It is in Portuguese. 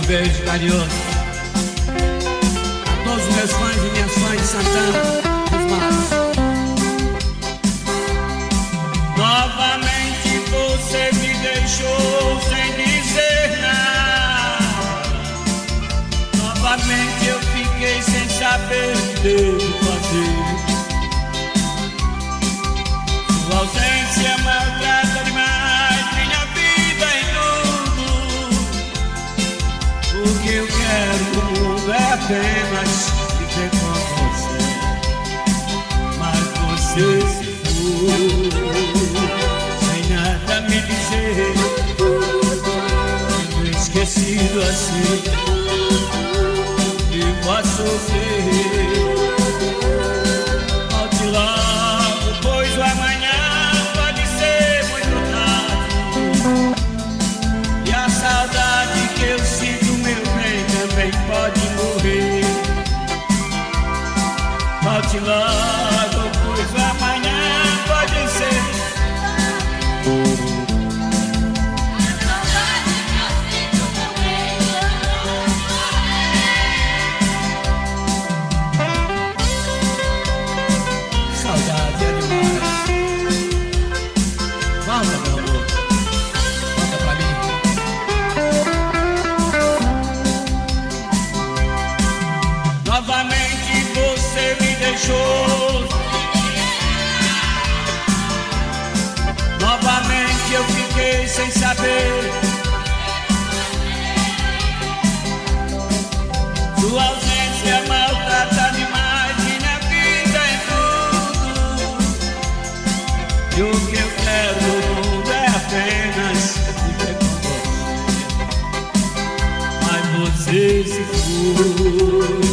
beijo carinhoso a todos os meus fãs e minhas fãs de Santana dos Matos. Novamente você me deixou sem dizer nada. Novamente eu fiquei sem saber o que devo fazer. Sua ausência maltrata demais minha vida e tudo. O que eu quero no mundo é apenas viver com você. Mas você se foi sem nada me dizer. Tenho esquecido assim, vivo a sofrer. Volte logo, pois o amanhã pode ser muito tarde. E a saudade que eu sinto, meu bem, também pode morrer. Volte logo, pois o amanhã pode ser. Saudade é demais. Volta, meu amor. Volta pra mim. Novamente você me deixou. Novamente eu fiquei sem saber. Sua ausência maltrata demais minha vida é tudo. E o que eu quero no mundo é apenas viver com você. Mas você se foi